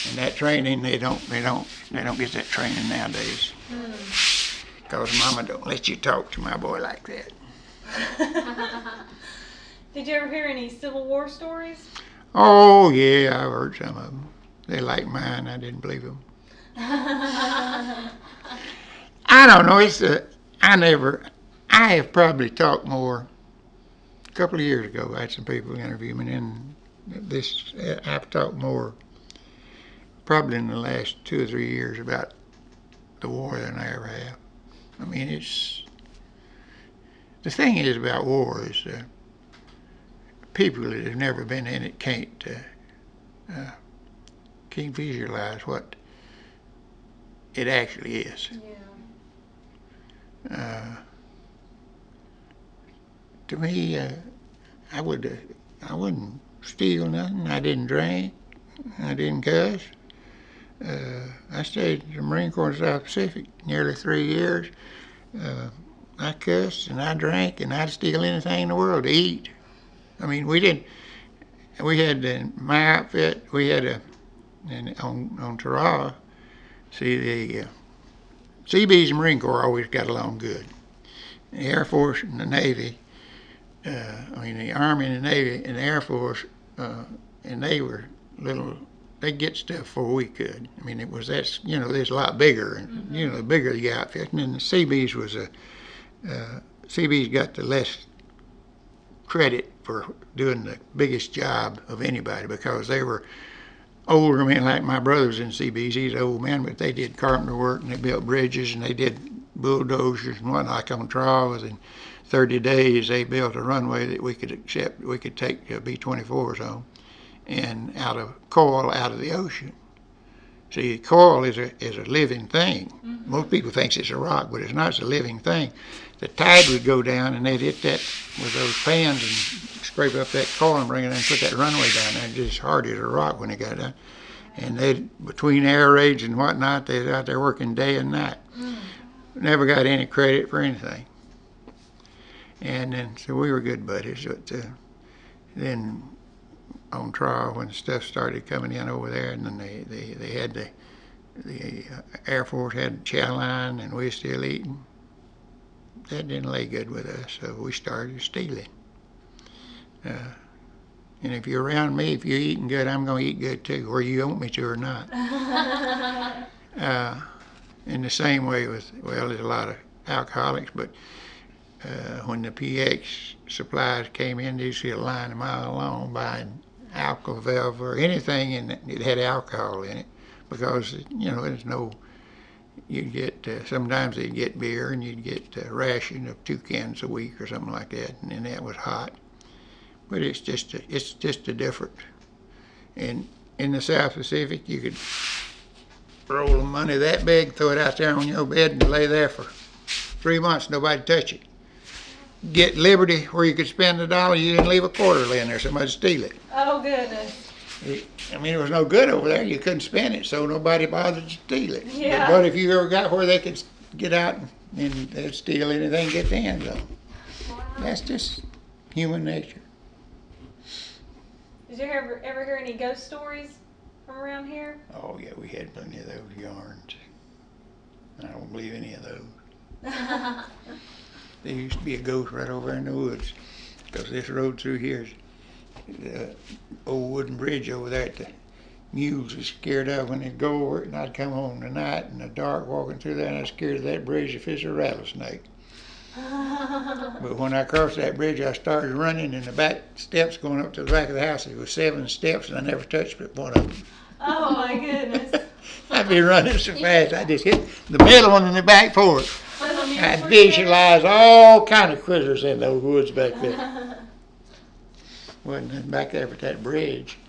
And that training, they don't get that training nowadays. Because Mama don't let you talk to my boy like that. Did you ever hear any Civil War stories? Oh yeah, I've heard some of them. They like mine. I didn't believe them. I don't know. I have probably talked more. A couple of years ago, I had some people interview me, and I've talked more probably in the last 2 or 3 years about the war than I ever have. I mean, the thing is about war is people that have never been in it can't visualize what it actually is. Yeah. To me, I wouldn't steal nothing. I didn't drink. I didn't cuss. I stayed in the Marine Corps in the South Pacific nearly 3 years. I cussed and I drank and I'd steal anything in the world to eat. I mean, we didn't. We had in my outfit. We had on Tarawa. See, the Seabees and Marine Corps always got along good. The Air Force and the Navy. The Army and the Navy and the Air Force, and they were little. They'd get stuff before we could. I mean, there's a lot bigger, and the bigger the outfit. And then the Seabees Seabees got the less credit for doing the biggest job of anybody because they were older men like my brother's in Seabees. He's an old man, but they did carpenter work and they built bridges and they did bulldozers and whatnot, like on Tarawa. In 30 days, they built a runway that we could take B-24s on, and out of coal out of the ocean. See, coal is a living thing. Mm-hmm. Most people think it's a rock, but it's not. It's a living thing. The tide would go down, and they'd hit that with those pans and scrape up that coal and bring it in and put that runway down there. It's just hard as a rock when it got down. And between air raids and whatnot, they're out there working day and night. Never got any credit for anything. And then, so we were good buddies. But then on trial, when stuff started coming in over there, and then they had the Air Force had chow line, and we were still eating. That didn't lay good with us, so we started stealing. And if you're around me, if you're eating good, I'm going to eat good too, whether you want me to or not. In the same way there's a lot of alcoholics, but when the PX supplies came in, you see a line a mile long buying Alka-Velva or anything that had alcohol in it, because there's no. You'd get sometimes they'd get beer and you'd get a ration of 2 cans a week or something like that, and then that was hot. But it's just a different. And in the South Pacific, you could roll of money that big, throw it out there on your bed, and lay there for 3 months, nobody touch it. Get Liberty where you could spend $1, you didn't leave a quarter laying there, somebody'd steal it. Oh goodness. I mean, it was no good over there. You couldn't spend it, so nobody bothered to steal it. Yeah. But if you ever got where they could get out and they'd steal anything, get their hands on. Wow. That's just human nature. Did you ever hear any ghost stories from around here? Oh yeah, we had plenty of those yarns. I don't believe any of those. There used to be a ghost right over in the woods, because this road through here is the old wooden bridge over there that the mules are scared of when they go over it, and I'd come home tonight in the dark walking through there, and I was scared of that bridge if it's a rattlesnake. But when I crossed that bridge, I started running, and the back steps going up to the back of the house, there was 7 steps, and I never touched but one of them. Oh my goodness. I'd be running so fast, I just hit the middle one in the back porch. I visualized all kind of critters in those woods back there. Wasn't nothing back there but that bridge.